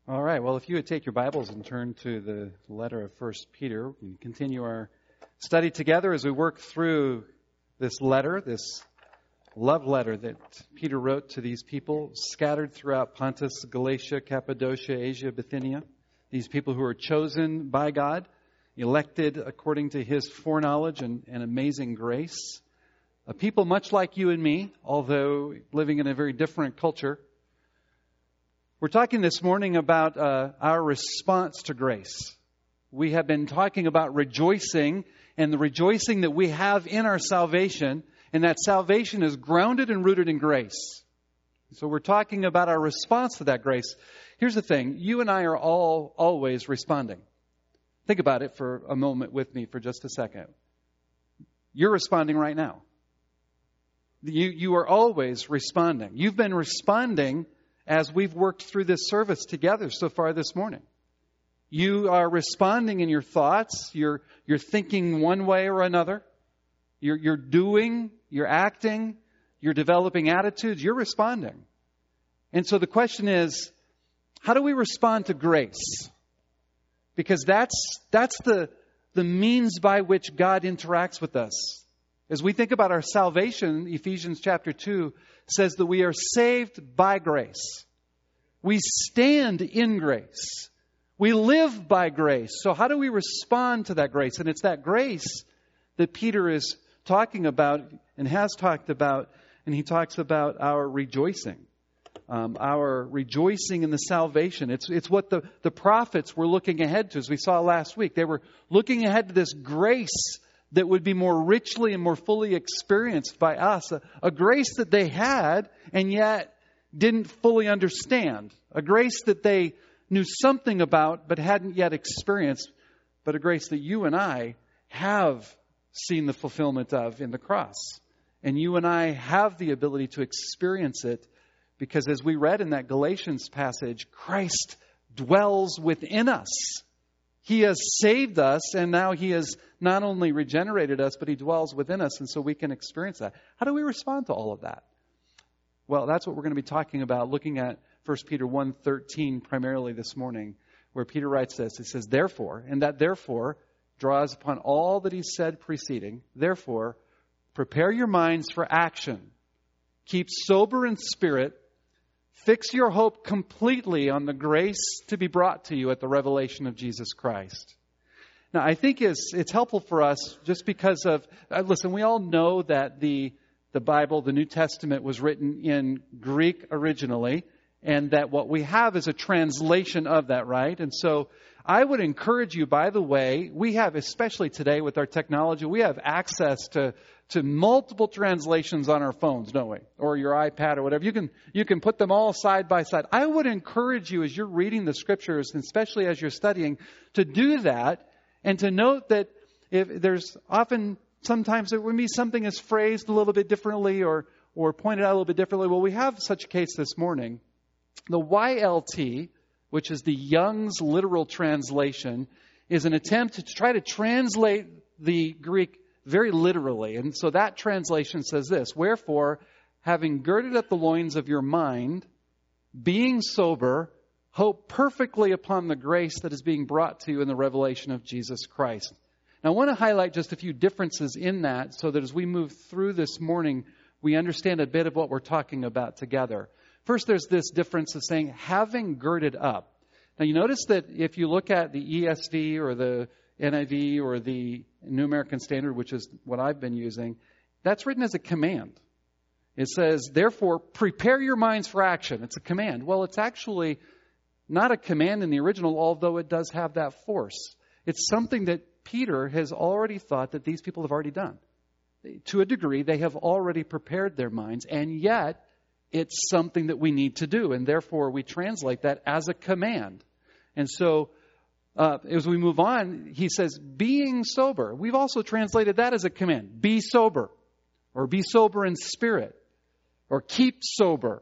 All right. Well, if you would take your Bibles and turn to the letter of 1 Peter, we can continue our study together as we work through this letter, this love letter that Peter wrote to these people scattered throughout Pontus, Galatia, Cappadocia, Asia, Bithynia. These people who are chosen by God, elected according to His foreknowledge and amazing grace. A people much like you and me, although living in a very different culture. We're talking this morning about our response to grace. We have been talking about rejoicing and the rejoicing that we have in our salvation, and that salvation is grounded and rooted in grace. So we're talking about our response to that grace. Here's the thing. You and I are always responding. Think about it for a moment with me for just a second. You're responding right now. You are always responding. You've been responding as we've worked through this service together so far this morning. You are responding in your thoughts. You're thinking one way or another. You're doing, you're acting, you're developing attitudes. You're responding. And so the question is, how do we respond to grace? Because that's the means by which God interacts with us. As we think about our salvation, Ephesians chapter 2 says that we are saved by grace. We stand in grace. We live by grace. So how do we respond to that grace? And it's that grace that Peter is talking about and has talked about. And he talks about our rejoicing. Our rejoicing in the salvation. It's what the prophets were looking ahead to, as we saw last week. They were looking ahead to this grace that would be more richly and more fully experienced by us. A grace that they had and yet didn't fully understand. A grace that they knew something about but hadn't yet experienced. But a grace that you and I have seen the fulfillment of in the cross. And you and I have the ability to experience it because, as we read in that Galatians passage, Christ dwells within us. He has saved us, and now He has not only regenerated us, but He dwells within us, and so we can experience that. How do we respond to all of that? Well, that's what we're going to be talking about, looking at 1 Peter 1:13 primarily this morning, where Peter writes this. It says, therefore, and that therefore draws upon all that he said preceding. Therefore, prepare your minds for action. Keep sober in spirit. Fix your hope completely on the grace to be brought to you at the revelation of Jesus Christ. Now, I think it's helpful for us just because of, listen, we all know that the Bible, the New Testament, was written in Greek originally, and that what we have is a translation of that, right? And so I would encourage you, by the way, we have, especially today with our technology, we have access to multiple translations on our phones, don't we? Or your iPad or whatever. You can put them all side by side. I would encourage you, as you're reading the Scriptures, and especially as you're studying, to do that and to note that if there's often, sometimes there would be something is phrased a little bit differently or pointed out a little bit differently. Well, we have such a case this morning. The YLT, which is the Young's Literal Translation, is an attempt to try to translate the Greek very literally. And so that translation says this: wherefore, having girded up the loins of your mind, being sober, hope perfectly upon the grace that is being brought to you in the revelation of Jesus Christ. Now, I want to highlight just a few differences in that so that as we move through this morning, we understand a bit of what we're talking about together. First, there's this difference of saying, having girded up. Now, you notice that if you look at the ESV or the NIV or the New American Standard, which is what I've been using, that's written as a command. It says, therefore, prepare your minds for action. It's a command. Well, it's actually not a command in the original, although it does have that force. It's something that Peter has already thought that these people have already done. To a degree, they have already prepared their minds, and yet it's something that we need to do, and therefore we translate that as a command. And so, as we move on, he says, being sober. We've also translated that as a command. Be sober, or be sober in spirit, or keep sober.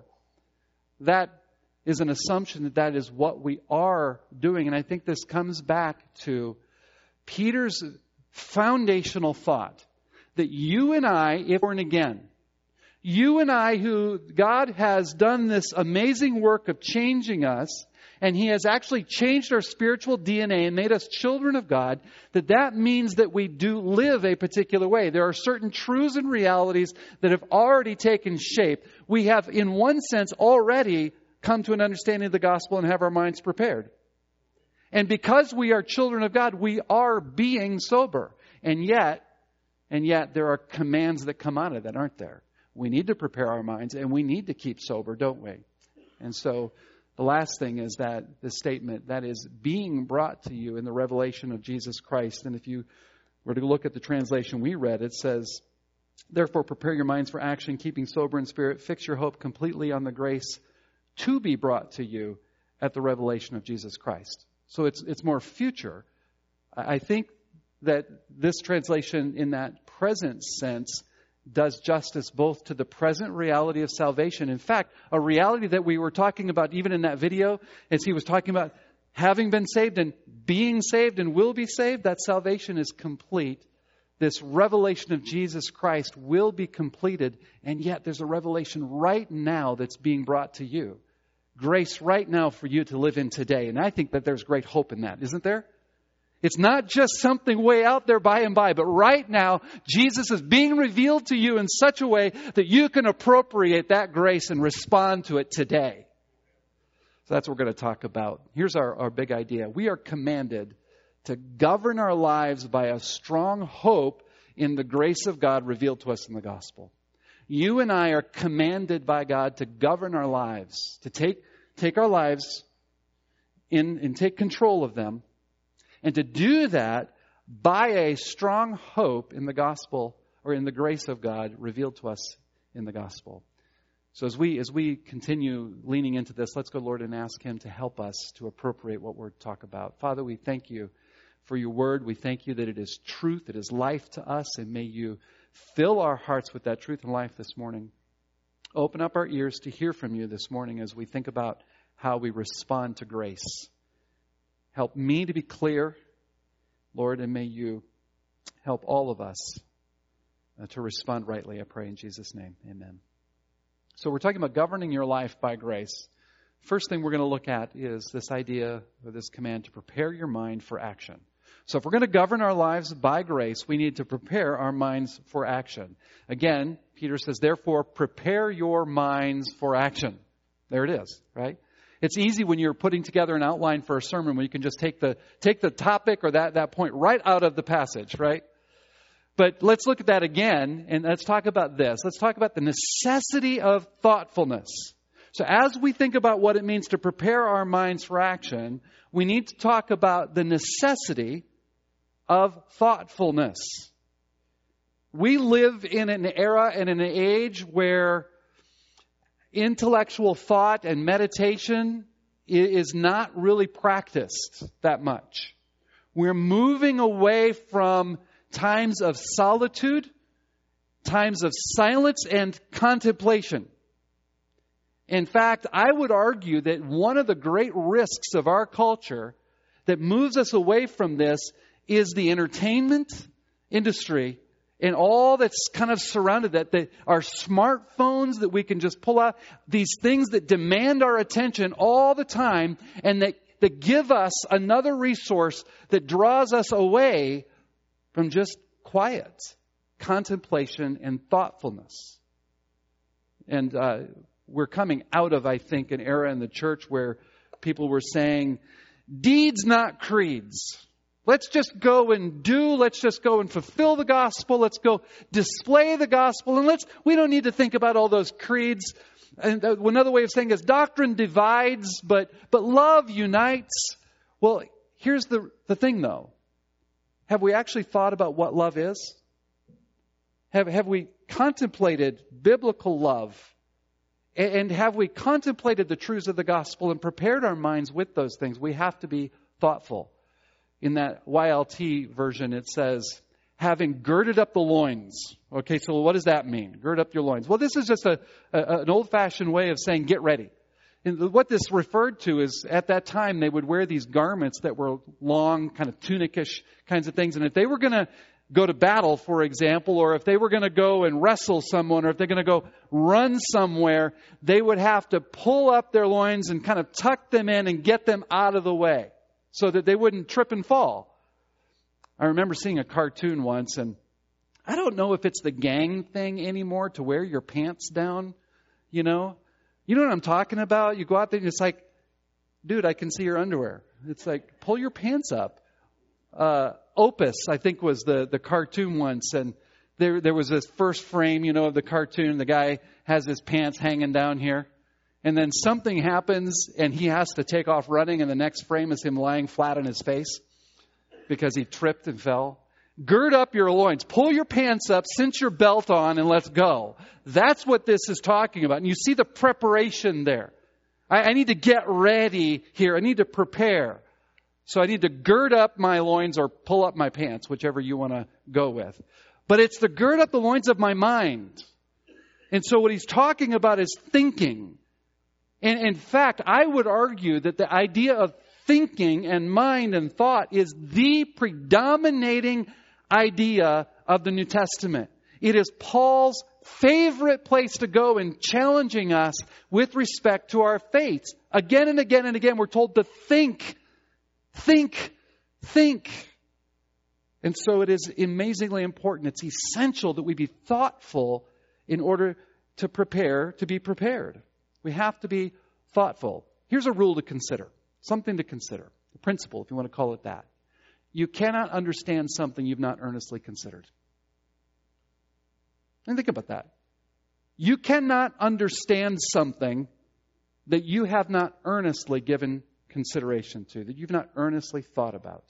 That is an assumption that is what we are doing. And I think this comes back to Peter's foundational thought that you and I, if born again, You and I, who God has done this amazing work of changing us, and He has actually changed our spiritual DNA and made us children of God, that means that we do live a particular way. There are certain truths and realities that have already taken shape. We have, in one sense, already come to an understanding of the gospel and have our minds prepared. And because we are children of God, we are being sober. And yet there are commands that come out of that, aren't there? We need to prepare our minds, and we need to keep sober, don't we? And so the last thing is that the statement that is being brought to you in the revelation of Jesus Christ. And if you were to look at the translation we read, it says, therefore prepare your minds for action, keeping sober in spirit, fix your hope completely on the grace to be brought to you at the revelation of Jesus Christ. So it's more future. I think that this translation in that present sense does justice both to the present reality of salvation. In fact, a reality that we were talking about even in that video, as he was talking about having been saved and being saved and will be saved, that salvation is complete. This revelation of Jesus Christ will be completed, and yet there's a revelation right now that's being brought to you. Grace right now for you to live in today. And I think that there's great hope in that, isn't there? It's not just something way out there by and by, but right now, Jesus is being revealed to you in such a way that you can appropriate that grace and respond to it today. So that's what we're going to talk about. Here's our big idea. We are commanded to govern our lives by a strong hope in the grace of God revealed to us in the gospel. You and I are commanded by God to govern our lives, to take our lives in and take control of them. And to do that by a strong hope in the gospel or in the grace of God revealed to us in the gospel. So as we continue leaning into this, let's go, Lord, and ask Him to help us to appropriate what we're talking about. Father, we thank You for Your word. We thank You that it is truth, it is life to us, and may You fill our hearts with that truth and life this morning. Open up our ears to hear from You this morning as we think about how we respond to grace. Help me to be clear, Lord, and may You help all of us to respond rightly, I pray in Jesus' name. Amen. So we're talking about governing your life by grace. First thing we're going to look at is this idea or this command to prepare your mind for action. So if we're going to govern our lives by grace, we need to prepare our minds for action. Again, Peter says, therefore, prepare your minds for action. There it is, right? It's easy when you're putting together an outline for a sermon when you can just take the topic or that point right out of the passage, right? But let's look at that again, and let's talk about this. Let's talk about the necessity of thoughtfulness. So as we think about what it means to prepare our minds for action, we need to talk about the necessity of thoughtfulness. We live in an era and in an age where intellectual thought and meditation is not really practiced that much. We're moving away from times of solitude, times of silence and contemplation. In fact, I would argue that one of the great risks of our culture that moves us away from this is the entertainment industry and all that's kind of surrounded that our smartphones that we can just pull out, these things that demand our attention all the time and that give us another resource that draws us away from just quiet contemplation and thoughtfulness. And we're coming out of, I think, an era in the church where people were saying, deeds, not creeds. Let's just go and do. Let's just go and fulfill the gospel. Let's go display the gospel. And we don't need to think about all those creeds. And another way of saying is doctrine divides, but love unites. Well, here's the thing, though. Have we actually thought about what love is? Have we contemplated biblical love? And have we contemplated the truths of the gospel and prepared our minds with those things? We have to be thoughtful. In that YLT version, it says, having girded up the loins. Okay, so what does that mean? Gird up your loins. Well, this is just an old-fashioned way of saying get ready. And what this referred to is at that time they would wear these garments that were long, kind of tunicish kinds of things. And if they were going to go to battle, for example, or if they were going to go and wrestle someone, or if they're going to go run somewhere, they would have to pull up their loins and kind of tuck them in and get them out of the way so that they wouldn't trip and fall. I remember seeing a cartoon once, and I don't know if it's the gang thing anymore to wear your pants down, you know. You know what I'm talking about? You go out there and it's like, dude, I can see your underwear. It's like, pull your pants up. Opus, I think, was the cartoon once, and there was this first frame, of the cartoon. The guy has his pants hanging down here, and then something happens, and he has to take off running, and the next frame is him lying flat on his face because he tripped and fell. Gird up your loins, pull your pants up, cinch your belt on, and let's go. That's what this is talking about. And you see the preparation there. I need to get ready here. I need to prepare. So I need to gird up my loins or pull up my pants, whichever you want to go with. But it's to gird up the loins of my mind. And so what he's talking about is thinking. And in fact, I would argue that the idea of thinking and mind and thought is the predominating idea of the New Testament. It is Paul's favorite place to go in challenging us with respect to our faith. Again and again and again, we're told to think. And so it is amazingly important. It's essential that we be thoughtful in order to prepare to be prepared. We have to be thoughtful. Here's a rule to consider. Something to consider. A principle, if you want to call it that. You cannot understand something you've not earnestly considered. And think about that. You cannot understand something that you have not earnestly given consideration to, that you've not earnestly thought about.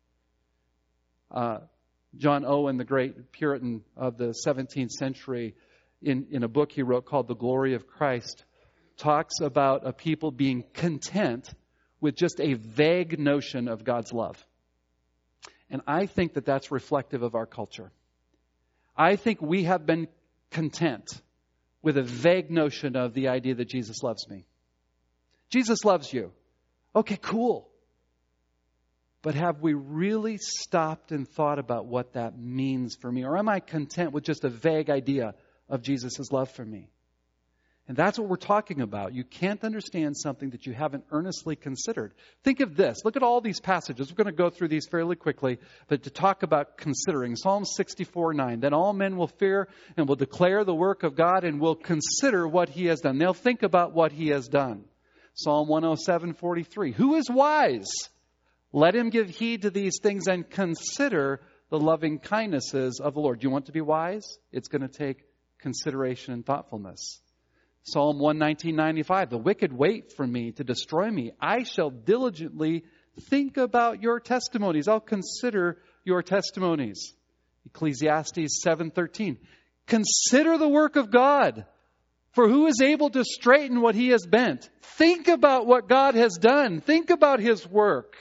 John Owen, the great Puritan of the 17th century, in a book he wrote called The Glory of Christ, talks about a people being content with just a vague notion of God's love. And I think that that's reflective of our culture. I think we have been content with a vague notion of the idea that Jesus loves me. Jesus loves you. Okay, cool. But have we really stopped and thought about what that means for me? Or am I content with just a vague idea of Jesus' love for me? And that's what we're talking about. You can't understand something that you haven't earnestly considered. Think of this. Look at all these passages. We're going to go through these fairly quickly, but to talk about considering. Psalm 64:9. Then all men will fear and will declare the work of God and will consider what He has done. They'll think about what He has done. Psalm 107:43. Who is wise? Let him give heed to these things and consider the loving kindnesses of the Lord. Do you want to be wise? It's going to take consideration and thoughtfulness. Psalm 119:95. The wicked wait for me to destroy me. I shall diligently think about your testimonies. I'll consider your testimonies. Ecclesiastes 7:13. Consider the work of God. For who is able to straighten what He has bent? Think about what God has done. Think about His work.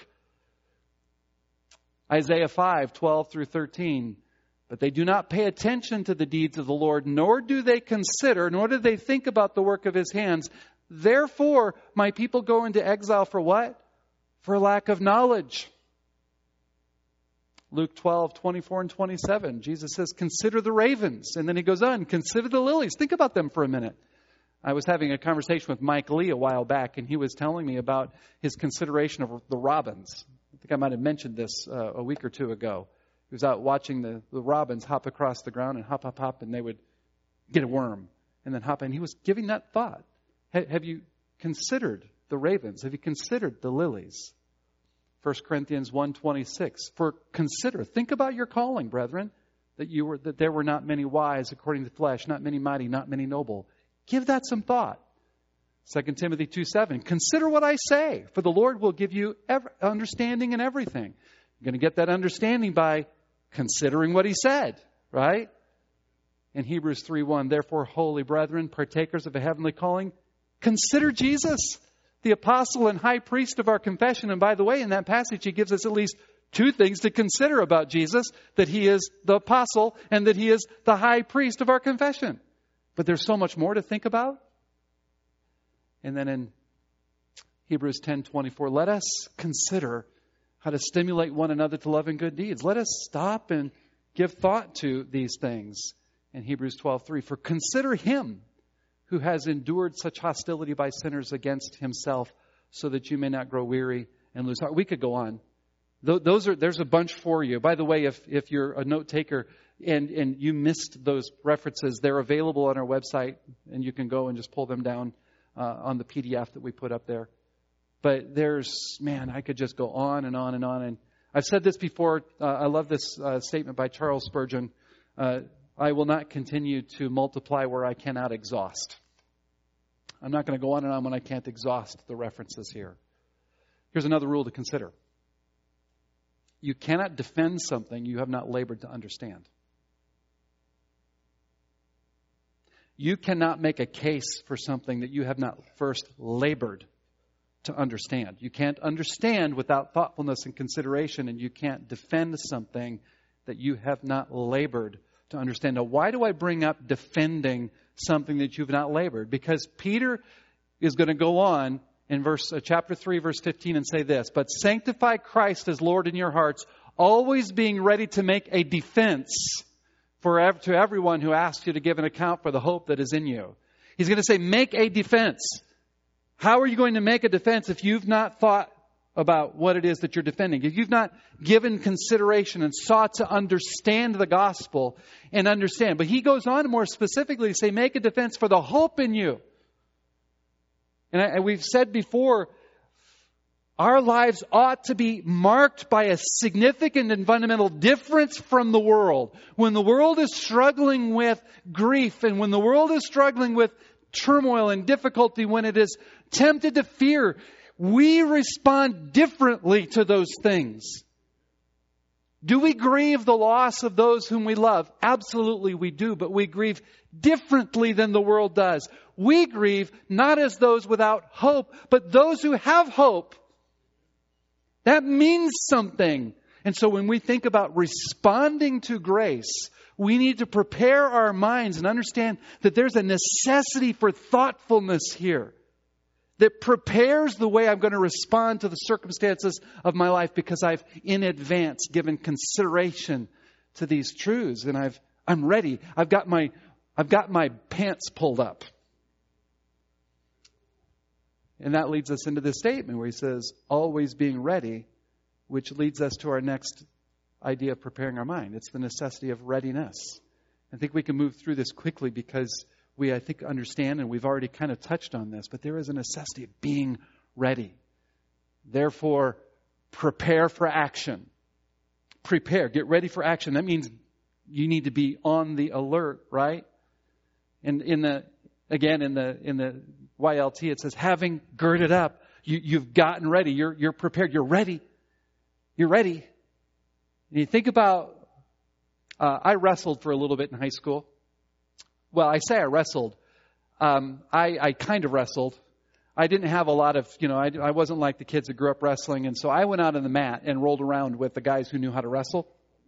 Isaiah 5:12-13. But they do not pay attention to the deeds of the Lord, nor do they consider, nor do they think about the work of His hands. Therefore, my people go into exile for what? For lack of knowledge. Luke 12:24-27. Jesus says, consider the ravens. And then He goes on, consider the lilies. Think about them for a minute. I was having a conversation with Mike Lee a while back, and he was telling me about his consideration of the robins. I think I might have mentioned this a week or two ago. He was out watching the robins hop across the ground and hop, and they would get a worm and then hop. And he was giving that thought. Have you considered the ravens? Have you considered the lilies? 1 Corinthians 1:26. For consider, think about your calling, brethren, that there were not many wise according to the flesh, not many mighty, not many noble. Give that some thought. 2 Timothy 2:7. Consider what I say, for the Lord will give you understanding in everything. You're going to get that understanding by considering what He said, right? In Hebrews 3:1. Therefore, holy brethren, partakers of a heavenly calling, consider Jesus, the apostle and high priest of our confession. And by the way, in that passage, he gives us at least two things to consider about Jesus: that He is the apostle and that He is the high priest of our confession. But there's so much more to think about. And then in Hebrews 10:24, let us consider how to stimulate one another to love and good deeds. Let us stop and Give thought to these things. In Hebrews 12:3, for consider him who has endured such hostility by sinners against himself, so that you may not grow weary and lose heart. We could go on. There's a bunch for you. By the way, if you're a note taker and you missed those references, they're available on our website, and you can go and just pull them down on the PDF that we put up there. But I could just go on and on and on. And I've said this before. I love this statement by Charles Spurgeon. I will not continue to multiply where I cannot exhaust. I'm not going to go on and on when I can't exhaust the references here. Here's another rule to consider. You cannot defend something you have not labored to understand. You cannot make a case for something that you have not first labored to understand. You can't understand without thoughtfulness and consideration, and you can't defend something that you have not labored to understand. Now, why do I bring up defending something that you've not labored? Because Peter is going to go on in chapter 3, verse 15, and say this, but sanctify Christ as Lord in your hearts, always being ready to make a defense to everyone who asks you to give an account for the hope that is in you. He's going to say, make a defense. How are you going to make a defense if you've not thought about what it is that you're defending? If you've not given consideration and sought to understand the gospel and understand. But he goes on more specifically to say, make a defense for the hope in you. And we've said before, our lives ought to be marked by a significant and fundamental difference from the world. When the world is struggling with grief, and when the world is struggling with turmoil and difficulty, when it is tempted to fear, we respond differently to those things. Do we grieve the loss of those whom we love? Absolutely we do, but we grieve differently than the world does. We grieve not as those without hope, but those who have hope. That means something. And so when we think about responding to grace, we need to prepare our minds and understand that there's a necessity for thoughtfulness here that prepares the way I'm going to respond to the circumstances of my life, because I've in advance given consideration to these truths, and I'm ready. I've got my pants pulled up. And that leads us into this statement where he says, always being ready, which leads us to our next idea of preparing our mind. It's the necessity of readiness. I think we can move through this quickly because we, I think, understand, and we've already kind of touched on this, but there is a necessity of being ready. Therefore, prepare for action. Prepare, get ready for action. That means you need to be on the alert, right? And in the YLT, it says, having girded up, you've gotten ready. You're prepared. You're ready. You're ready. And you think about, I wrestled for a little bit in high school. Well, I say I wrestled. I kind of wrestled. I didn't have a lot of, I wasn't like the kids that grew up wrestling. And so I went out on the mat and rolled around with the guys who knew how to wrestle.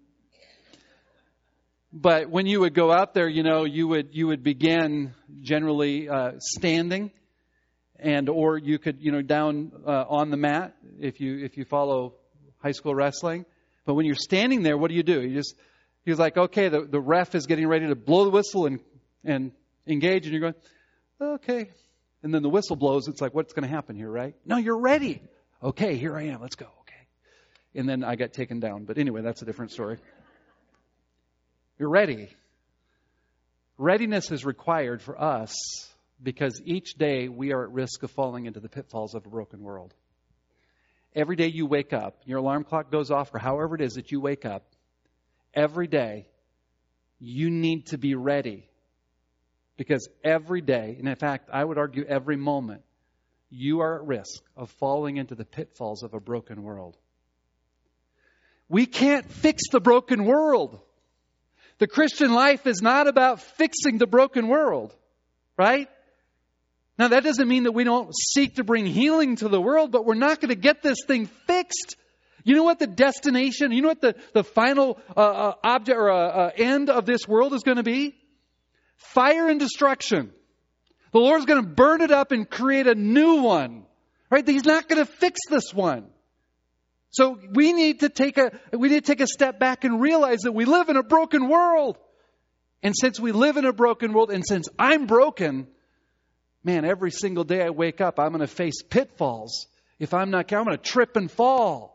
But when you would go out there, you would begin generally standing, or you could, down on the mat if you follow high school wrestling. But when you're standing there, what do? He was like, okay, the ref is getting ready to blow the whistle and engage, and you're going, okay. And then the whistle blows. It's like, what's going to happen here, right? No, you're ready. Okay, here I am. Let's go. Okay. And then I got taken down. But anyway, that's a different story. You're ready. Readiness is required for us because each day we are at risk of falling into the pitfalls of a broken world. Every day you wake up, your alarm clock goes off, or however it is that you wake up, every day you need to be ready. Because every day, and in fact, I would argue every moment, you are at risk of falling into the pitfalls of a broken world. We can't fix the broken world. The Christian life is not about fixing the broken world, right? Now, that doesn't mean that we don't seek to bring healing to the world, but we're not going to get this thing fixed. You know what the destination, you know what the final object or end of this world is going to be? Fire and destruction. The Lord's going to burn it up and create a new one, right? He's not going to fix this one. So we need to take a step back and realize that we live in a broken world. And since we live in a broken world, and since I'm broken, man, every single day I wake up, I'm going to face pitfalls. If I'm not careful, I'm going to trip and fall.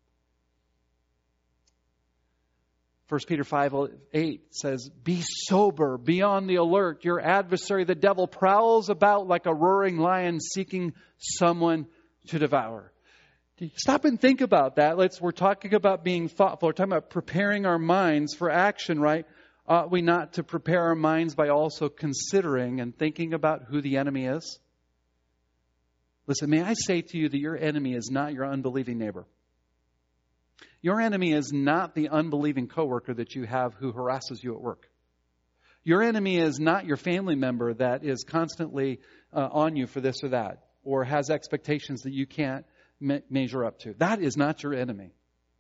1 Peter 5:8 says, be sober, be on the alert. Your adversary, the devil, prowls about like a roaring lion seeking someone to devour. Stop and think about that. We're talking about being thoughtful. We're talking about preparing our minds for action, right? Ought we not to prepare our minds by also considering and thinking about who the enemy is? Listen, may I say to you that your enemy is not your unbelieving neighbor. Your enemy is not the unbelieving coworker that you have who harasses you at work. Your enemy is not your family member that is constantly on you for this or that, or has expectations that you can't measure up to. That is not your enemy.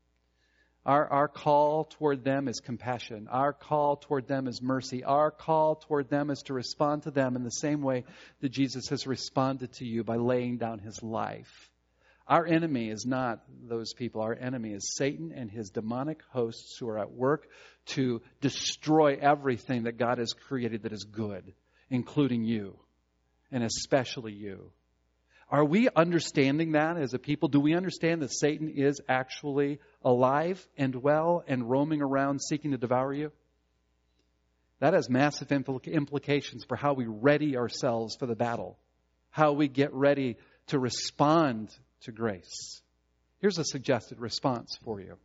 Our call toward them is compassion. Our call toward them is mercy. Our call toward them is to respond to them in the same way that Jesus has responded to you by laying down His life. Our enemy is not those people. Our enemy is Satan and his demonic hosts who are at work to destroy everything that God has created that is good, including you, and especially you. Are we understanding that as a people? Do we understand that Satan is actually alive and well and roaming around seeking to devour you? That has massive implications for how we ready ourselves for the battle, how we get ready to respond to grace. Here's a suggested response for you.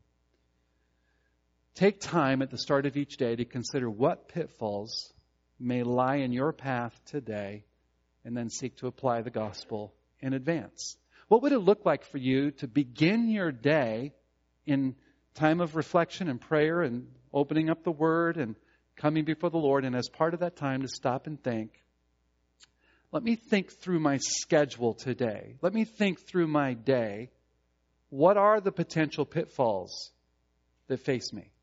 Take time at the start of each day to consider what pitfalls may lie in your path today, and then seek to apply the gospel in advance. What would it look like for you to begin your day in time of reflection and prayer and opening up the Word and coming before the Lord, and as part of that time to stop and think, let me think through my schedule today. Let me think through my day. What are the potential pitfalls that face me?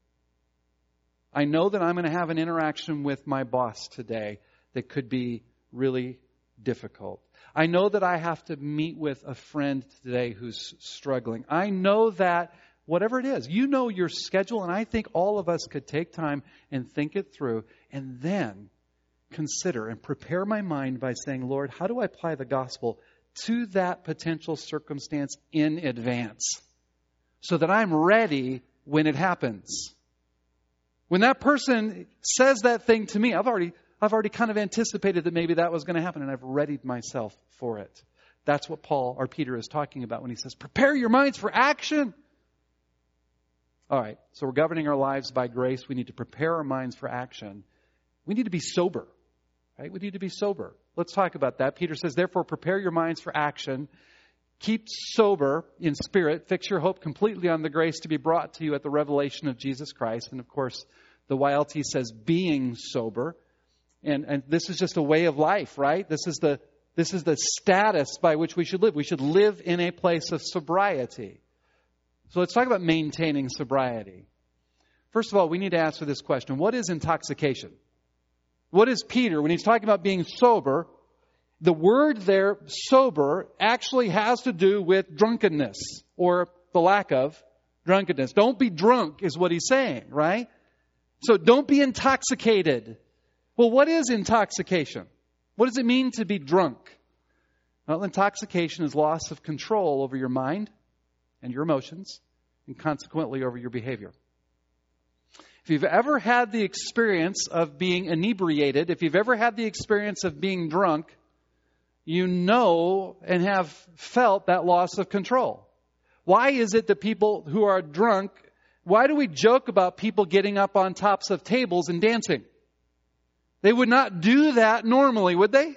I know that I'm going to have an interaction with my boss today that could be really difficult. I know that I have to meet with a friend today who's struggling. I know that whatever it is, you know your schedule, and I think all of us could take time and think it through and then consider and prepare my mind by saying, Lord, how do I apply the gospel to that potential circumstance in advance so that I'm ready when it happens? When that person says that thing to me, I've already kind of anticipated that maybe that was going to happen, and I've readied myself for it. That's what Peter is talking about when he says, prepare your minds for action. All right, so we're governing our lives by grace. We need to prepare our minds for action. We need to be sober, right? We need to be sober. Let's talk about that. Peter says, therefore, prepare your minds for action. Keep sober in spirit. Fix your hope completely on the grace to be brought to you at the revelation of Jesus Christ. And of course, the YLT says being sober. And this is just a way of life, right? This is the status by which we should live. We should live in a place of sobriety. So let's talk about maintaining sobriety. First of all, we need to answer this question. What is intoxication? What is Peter, when he's talking about being sober, the word there, sober, actually has to do with drunkenness or the lack of drunkenness. Don't be drunk is what he's saying, right? So don't be intoxicated. Well, what is intoxication? What does it mean to be drunk? Well, intoxication is loss of control over your mind and your emotions, and consequently over your behavior. If you've ever had the experience of being inebriated, if you've ever had the experience of being drunk, you know and have felt that loss of control. Why is it that people who are drunk, why do we joke about people getting up on tops of tables and dancing? They would not do that normally, would they?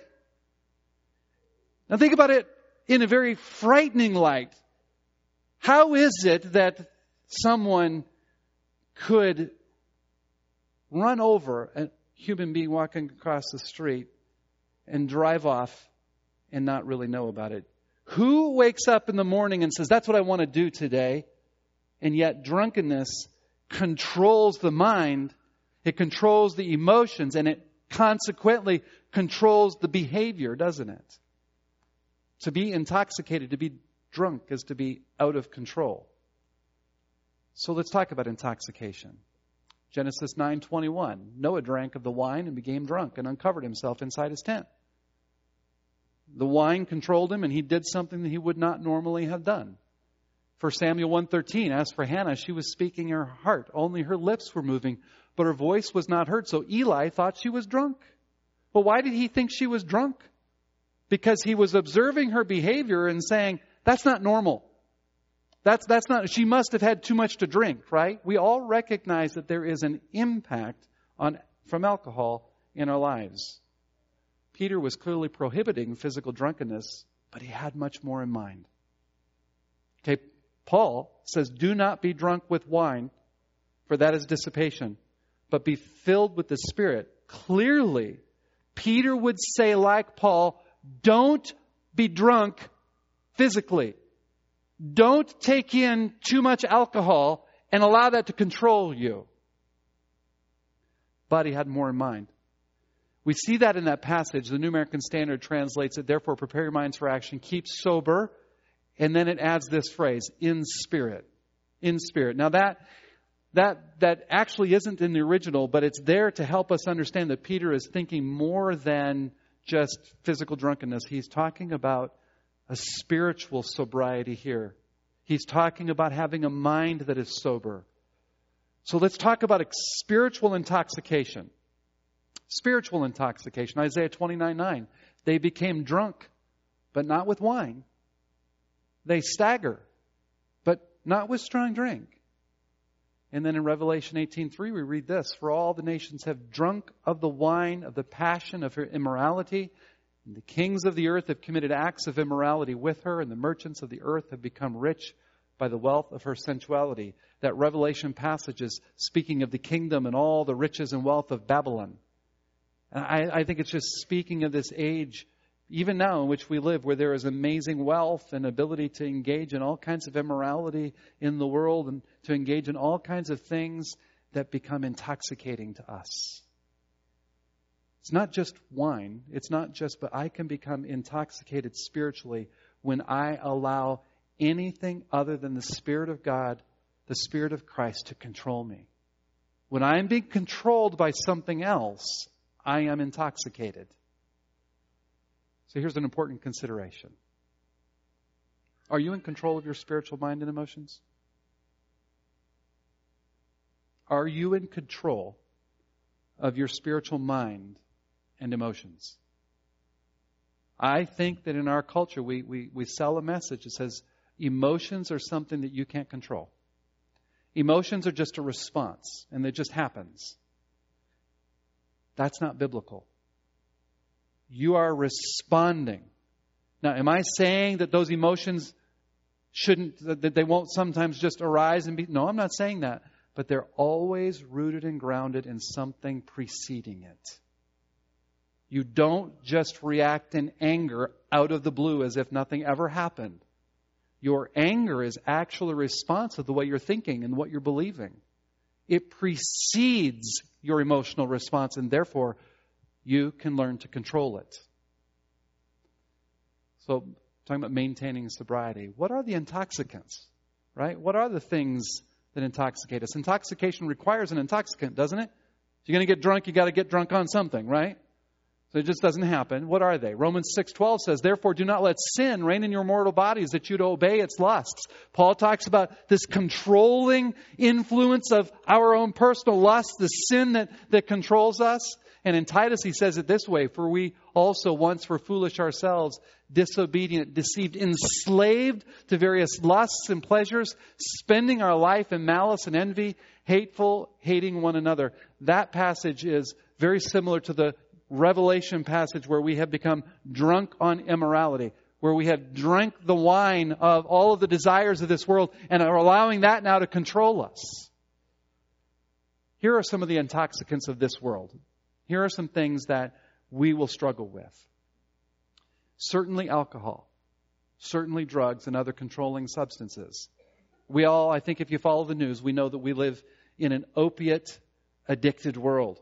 Now think about it in a very frightening light. How is it that someone could run over a human being walking across the street and drive off and not really know about it? Who wakes up in the morning and says, that's what I want to do today? And yet drunkenness controls the mind, it controls the emotions, and it consequently controls the behavior, doesn't it? To be intoxicated, to be drunk is to be out of control. So let's talk about intoxication. Genesis 9:21. Noah drank of the wine and became drunk and uncovered himself inside his tent. The wine controlled him, and he did something that he would not normally have done. 1 Samuel 1:13, as for Hannah, she was speaking in her heart. Only her lips were moving, but her voice was not heard. So Eli thought she was drunk. Well, why did he think she was drunk? Because he was observing her behavior and saying, that's not normal. That's not, she must have had too much to drink, right? We all recognize that there is an impact from alcohol in our lives. Peter was clearly prohibiting physical drunkenness, but he had much more in mind. Okay, Paul says, do not be drunk with wine, for that is dissipation, but be filled with the Spirit. Clearly, Peter would say, like Paul, don't be drunk physically. Don't take in too much alcohol and allow that to control you. But he had more in mind. We see that in that passage. The New American Standard translates it, therefore prepare your minds for action, keep sober, and then it adds this phrase, in spirit. In spirit. Now that actually isn't in the original, but it's there to help us understand that Peter is thinking more than just physical drunkenness. He's talking about a spiritual sobriety here. He's talking about having a mind that is sober. So let's talk about spiritual intoxication. Spiritual intoxication. Isaiah 29:9. They became drunk, but not with wine. They stagger, but not with strong drink. And then in Revelation 18:3 we read this, for all the nations have drunk of the wine of the passion of her immorality. And the kings of the earth have committed acts of immorality with her, and the merchants of the earth have become rich by the wealth of her sensuality. That Revelation passage is speaking of the kingdom and all the riches and wealth of Babylon. And I think it's just speaking of this age, even now in which we live, where there is amazing wealth and ability to engage in all kinds of immorality in the world and to engage in all kinds of things that become intoxicating to us. It's not just wine. It's not just, but I can become intoxicated spiritually when I allow anything other than the Spirit of God, the Spirit of Christ, to control me. When I am being controlled by something else, I am intoxicated. So here's an important consideration. Are you in control of your spiritual mind and emotions? Are you in control of your spiritual mind and emotions? I think that in our culture we sell a message that says emotions are something that you can't control. Emotions are just a response, and it just happens. That's not biblical. You are responding. Now, am I saying that those emotions that they won't sometimes just arise and be? No, I'm not saying that. But they're always rooted and grounded in something preceding it. You don't just react in anger out of the blue as if nothing ever happened. Your anger is actually a response of the way you're thinking and what you're believing. It precedes your emotional response, and therefore you can learn to control it. So, talking about maintaining sobriety, what are the intoxicants? Right? What are the things that intoxicate us? Intoxication requires an intoxicant, doesn't it? If you're going to get drunk, you got to get drunk on something, right? So it just doesn't happen. What are they? Romans 6:12 says, therefore do not let sin reign in your mortal bodies that you to obey its lusts. Paul talks about this controlling influence of our own personal lust, the sin that controls us. And in Titus he says it this way, for we also once were foolish ourselves, disobedient, deceived, enslaved to various lusts and pleasures, spending our life in malice and envy, hateful, hating one another. That passage is very similar to the Revelation passage where we have become drunk on immorality, where we have drank the wine of all of the desires of this world and are allowing that now to control us. Here are some of the intoxicants of this world. Here are some things that we will struggle with. Certainly alcohol, certainly drugs and other controlling substances. We all, I think if you follow the news, we know that we live in an opiate-addicted world.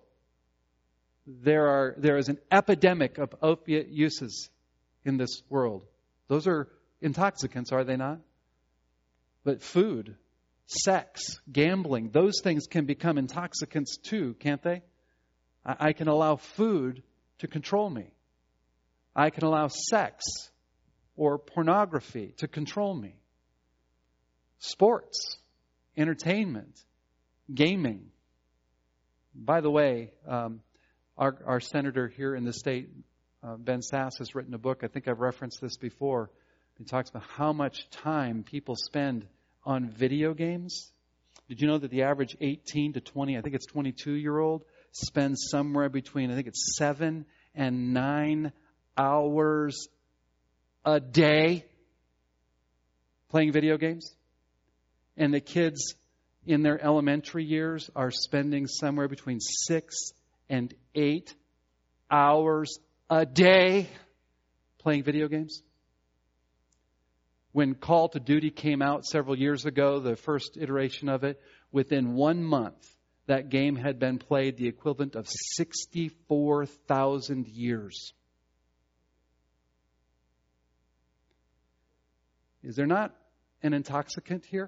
There is an epidemic of opiate uses in this world. Those are intoxicants, are they not? But food, sex, gambling, those things can become intoxicants too, can't they? I can allow food to control me. I can allow sex or pornography to control me. Sports, entertainment, gaming. By the way, our senator here in the state, Ben Sass, has written a book. I think I've referenced this before. He talks about how much time people spend on video games. Did you know that the average 18 to 20, I think it's 22-year-old, spends somewhere between, I think it's 7 and 9 hours a day playing video games? And the kids in their elementary years are spending somewhere between 6 and 8 hours a day playing video games. When Call to Duty came out several years ago, the first iteration of it, within 1 month, that game had been played the equivalent of 64,000 years. Is there not an intoxicant here?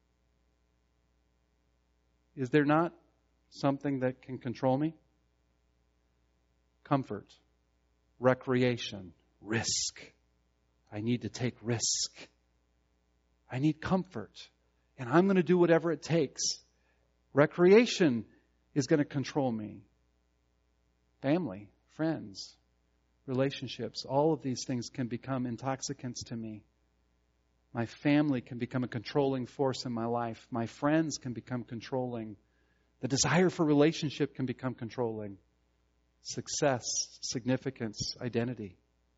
Is there not something that can control me? Comfort, recreation, risk. I need to take risk. I need comfort. And I'm going to do whatever it takes. Recreation is going to control me. Family, friends, relationships, all of these things can become intoxicants to me. My family can become a controlling force in my life. My friends can become controlling. The desire for relationship can become controlling. Success, significance, identity.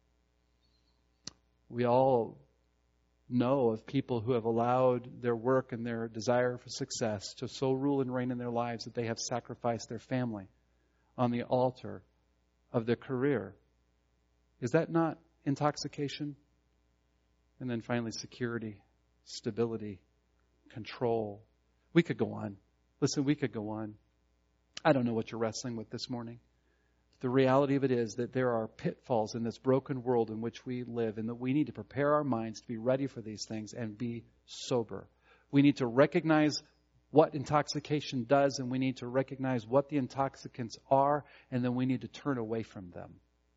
We all know of people who have allowed their work and their desire for success to so rule and reign in their lives that they have sacrificed their family on the altar of their career. Is that not intoxication? And then finally, security, stability, control. We could go on. Listen, we could go on. I don't know what you're wrestling with this morning. The reality of it is that there are pitfalls in this broken world in which we live, and that we need to prepare our minds to be ready for these things and be sober. We need to recognize what intoxication does, and we need to recognize what the intoxicants are, and then we need to turn away from them.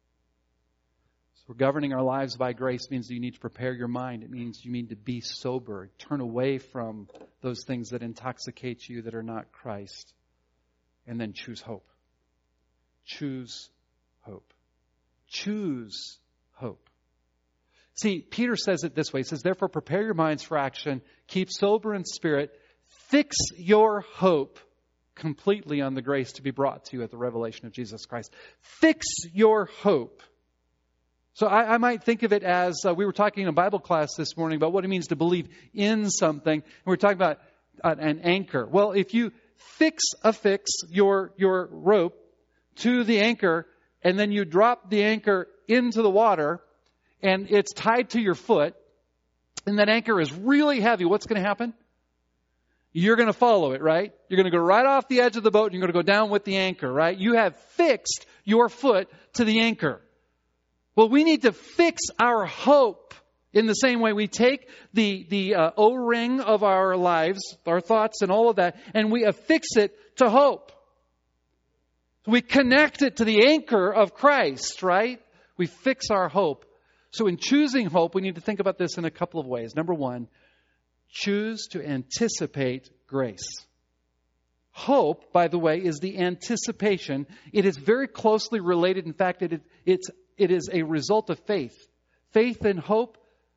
So governing our lives by grace means that you need to prepare your mind. It means you need to be sober. Turn away from those things that intoxicate you that are not Christ. And then choose hope. Choose hope. Choose hope. See, Peter says it this way. He says, therefore prepare your minds for action. Keep sober in spirit. Fix your hope completely on the grace to be brought to you at the revelation of Jesus Christ. Fix your hope. So I might think of it as, we were talking in a Bible class this morning about what it means to believe in something. And we're talking about an anchor. Well, if you affix your rope to the anchor, and then you drop the anchor into the water, and it's tied to your foot, and that anchor is really heavy, what's going to happen? You're going to follow it, right? You're going to go right off the edge of the boat, and you're going to go down with the anchor, right? You have fixed your foot to the anchor. Well, we need to fix our hope in the same way we take the O-ring of our lives, our thoughts and all of that, and we affix it to hope. We connect it to the anchor of Christ, right? We fix our hope. So in choosing hope, we need to think about this in a couple of ways. Number one, choose to anticipate grace. Hope, by the way, is the anticipation. It is very closely related. In fact, it is a result of faith. Faith and hope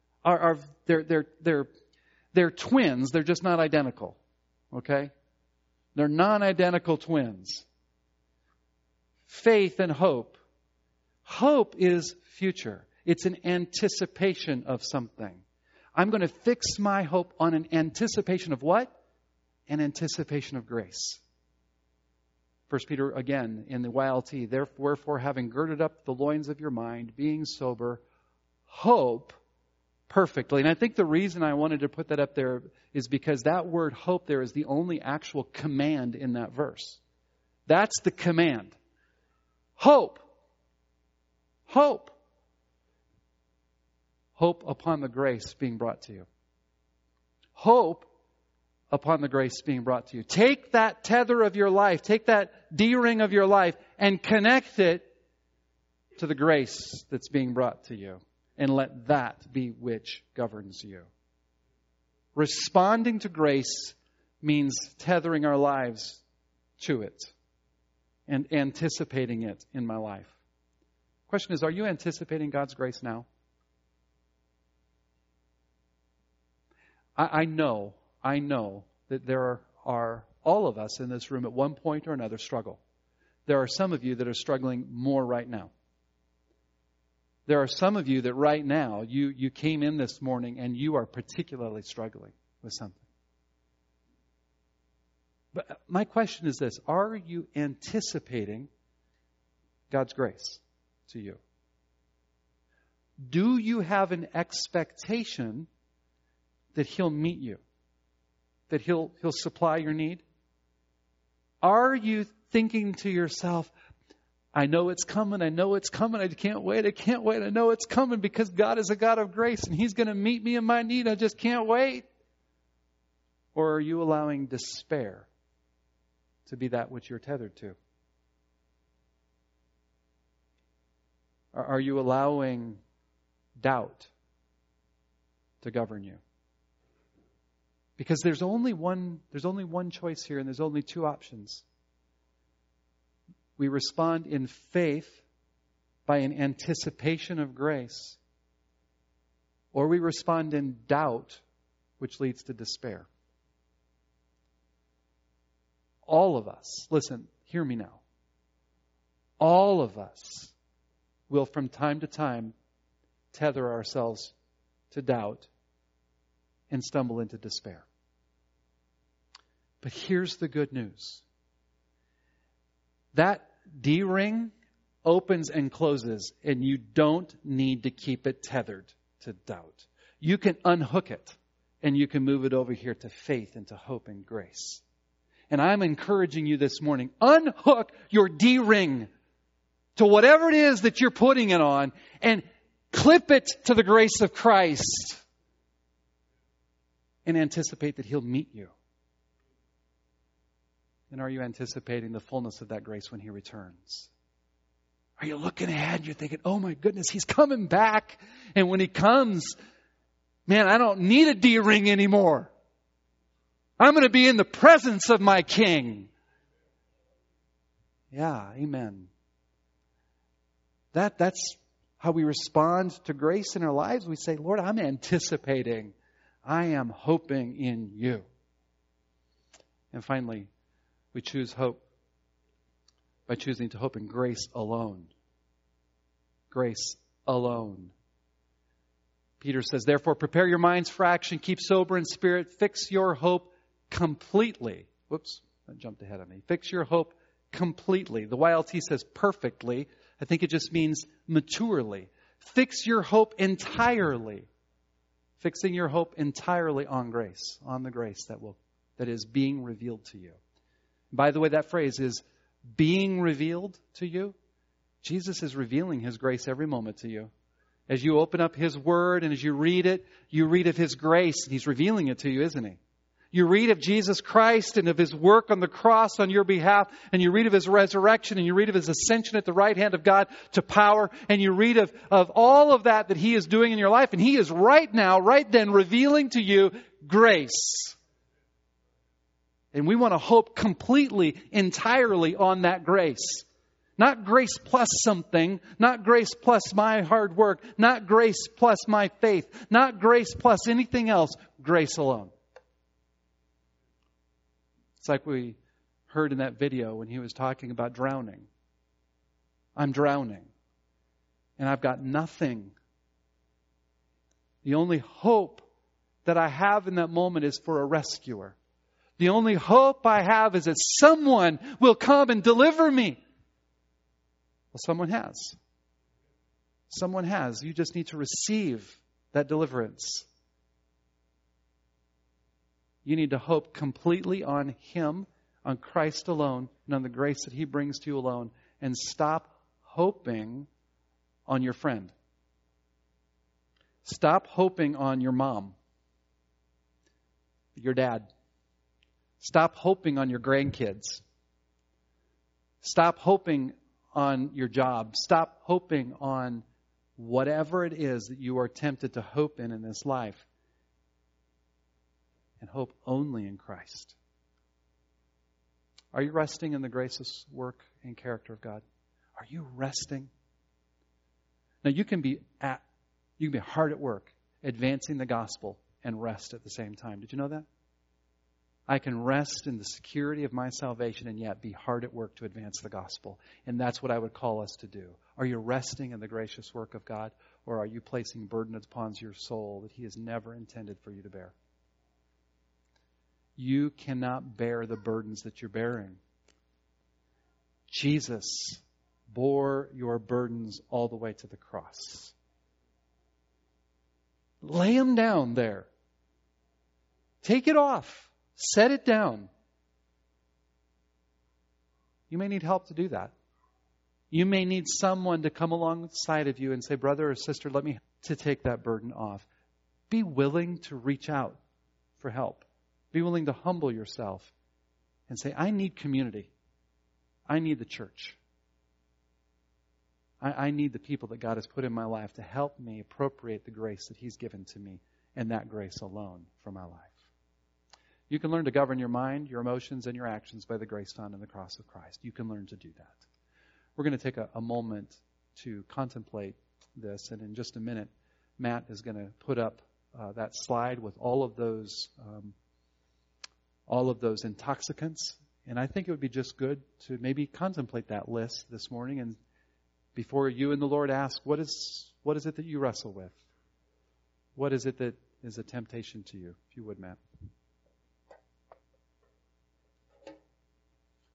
they're twins. They're just not identical. Okay? They're non-identical twins. Faith and hope. Hope is future. It's an anticipation of something. I'm going to fix my hope on an anticipation of what? An anticipation of grace. 1 Peter, again, in the YLT, wherefore, having girded up the loins of your mind, being sober, hope perfectly. And I think the reason I wanted to put that up there is because that word hope there is the only actual command in that verse. That's the command. Hope. Hope. Hope upon the grace being brought to you. Hope upon the grace being brought to you. Take that tether of your life, take that D-ring of your life, and connect it to the grace that's being brought to you. And let that be which governs you. Responding to grace means tethering our lives to it and anticipating it in my life. Question is, are you anticipating God's grace now? I know that there are all of us in this room at one point or another struggle. There are some of you that are struggling more right now. There are some of you that right now, you came in this morning and you are particularly struggling with something. But my question is this: are you anticipating God's grace to you? Do you have an expectation that He'll meet you? That He'll supply your need? Are you thinking to yourself, I know it's coming, I can't wait, I know it's coming because God is a God of grace and He's going to meet me in my need, I just can't wait? Or are you allowing despair to be that which you're tethered to? Are you allowing doubt to govern you? Because there's only one choice here, and there's only two options. We respond in faith by an anticipation of grace, or we respond in doubt, which leads to despair. All of us, listen, hear me now. All of us will from time to time tether ourselves to doubt and stumble into despair. But here's the good news. That D-ring opens and closes, and you don't need to keep it tethered to doubt. You can unhook it, and you can move it over here to faith and to hope and grace. And I'm encouraging you this morning, unhook your D-ring to whatever it is that you're putting it on, and clip it to the grace of Christ, and anticipate that He'll meet you. And are you anticipating the fullness of that grace when He returns? Are you looking ahead and you're thinking, oh my goodness, He's coming back. And when He comes, man, I don't need a D-ring anymore. I'm going to be in the presence of my King. Yeah, amen. That's how we respond to grace in our lives. We say, Lord, I'm anticipating. I am hoping in You. And finally, we choose hope by choosing to hope in grace alone. Grace alone. Peter says, therefore, prepare your minds for action. Keep sober in spirit. Fix your hope completely. Whoops, I jumped ahead of me. Fix your hope completely. The YLT says perfectly. I think it just means maturely. Fix your hope entirely. Fixing your hope entirely on grace, on the grace that is being revealed to you. By the way, that phrase is being revealed to you. Jesus is revealing His grace every moment to you. As you open up His Word and as you read of His grace, and He's revealing it to you, isn't He? You read of Jesus Christ and of His work on the cross on your behalf, and you read of His resurrection, and you read of His ascension at the right hand of God to power, and you read of all of that He is doing in your life, and He is right now, right then, revealing to you grace. And we want to hope completely, entirely on that grace. Not grace plus something, not grace plus my hard work, not grace plus my faith, not grace plus anything else, grace alone. It's like we heard in that video when he was talking about drowning. I'm drowning, and I've got nothing. The only hope that I have in that moment is for a rescuer. The only hope I have is that someone will come and deliver me. Well, someone has. Someone has. You just need to receive that deliverance. You need to hope completely on Him, on Christ alone, and on the grace that He brings to you alone. And stop hoping on your friend. Stop hoping on your mom, your dad. Stop hoping on your grandkids. Stop hoping on your job. Stop hoping on whatever it is that you are tempted to hope in this life. And hope only in Christ. Are you resting in the gracious work and character of God? Are you resting? Now you can be hard at work advancing the gospel and rest at the same time. Did you know that? I can rest in the security of my salvation and yet be hard at work to advance the gospel. And that's what I would call us to do. Are you resting in the gracious work of God, or are you placing burden upon your soul that He has never intended for you to bear? You cannot bear the burdens that you're bearing. Jesus bore your burdens all the way to the cross. Lay them down there. Take it off. Set it down. You may need help to do that. You may need someone to come alongside of you and say, brother or sister, let me to take that burden off. Be willing to reach out for help. Be willing to humble yourself and say, I need community. I need the church. I need the people that God has put in my life to help me appropriate the grace that He's given to me, and that grace alone for my life. You can learn to govern your mind, your emotions, and your actions by the grace found in the cross of Christ. You can learn to do that. We're going to take a moment to contemplate this, and in just a minute, Matt is going to put up that slide with all of those intoxicants. And I think it would be just good to maybe contemplate that list this morning, and before you and the Lord ask, what is it that you wrestle with? What is it that is a temptation to you? If you would, Matt.